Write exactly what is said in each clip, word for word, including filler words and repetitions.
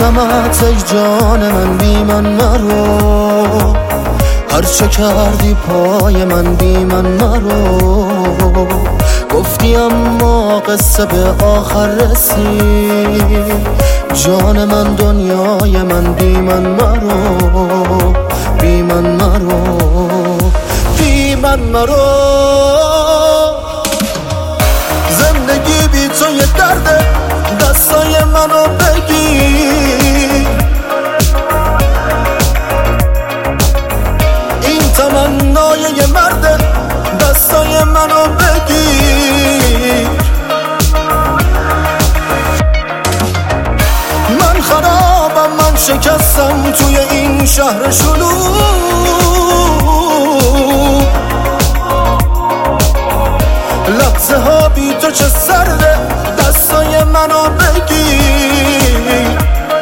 ببینمت ای جان من، بی من مرو. هرچه کردی پای من، بی من مرو. گفتی اما قصه به آخر رسید. جان من دنیای من، بی من مرو. بی من مرو. بی من مرو. زندگی بی تو یه درده، دستای منو بگیر. این تمنای یه مرده، دستای منو بگیر. من خرابم، من شکستم توی این شهر شلوغ. لحظه ها بی تو چه سرده، دستای منو بگیر.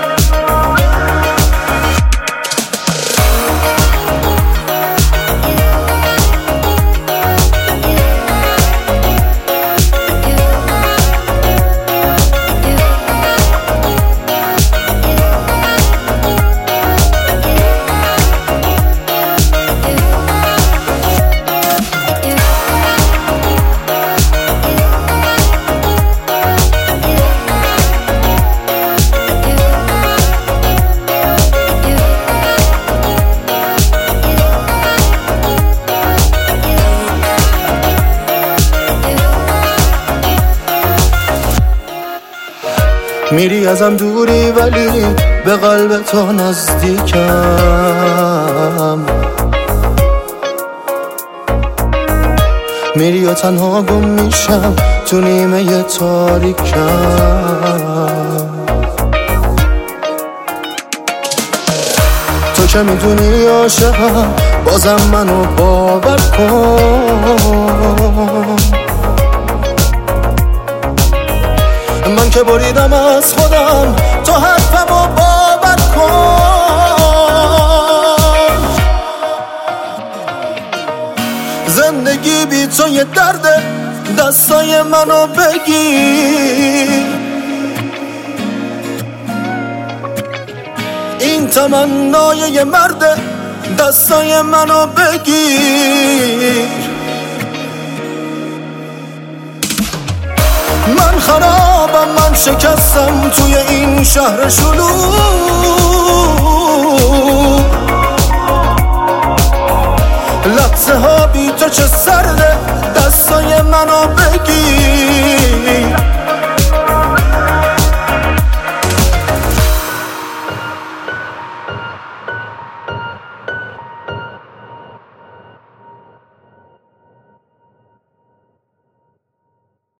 میری ازم دوری ولی به قلب تو نزدیکم. میری و تنها گم میشم تو نیمه تاریکم. تو که میدونی عاشقم، بازم منو باور کن. من که بریدم از خودم، تو حرفمو باور کن. زندگی بی تو یه درده، دستای منو بگیر. این تمنای یه مرده، دستای منو بگیر. من خرابم، من شکستم توی این شهر شلوغ. لحظه ها بی تو چه سرده، دستای منو بگیر.